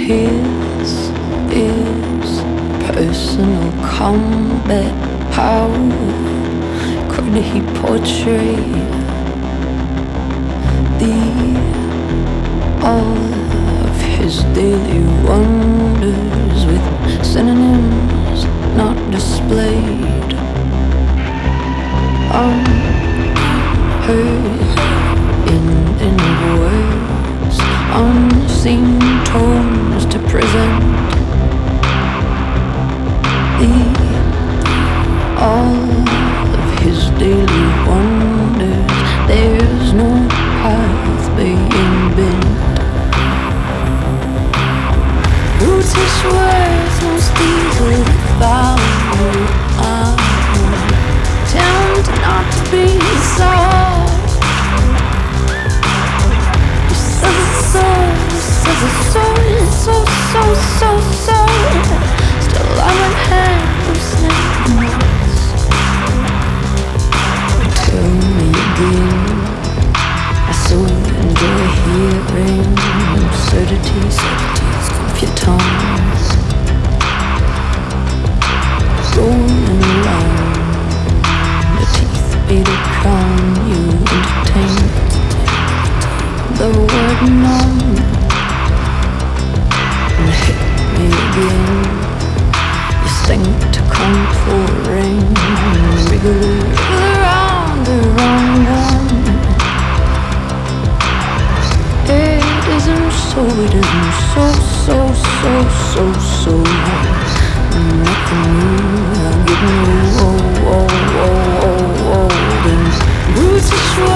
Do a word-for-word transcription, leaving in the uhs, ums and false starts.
His is personal combat. How could he portray the all of his daily wonders with synonyms not displayed? Unheard in any words, unseen tones to present the all of his daily wonders. There's no path being bent. Brutish words most easily found. I'm tempted not to be soft. This is a soul, this is a soul, it's so, so, so, so. Still I'm in hand of snakes. Tell me again. I so enjoy hearing absurdities, absurdities, confusions rolling around. The teeth beat a crown you entertain. The word numb and hit me again. You sing to come pouring, wriggle around the wrong one. It isn't so, it isn't so, so, so, so, so. Nothing new, I'm getting old, old, old, old, and brutish.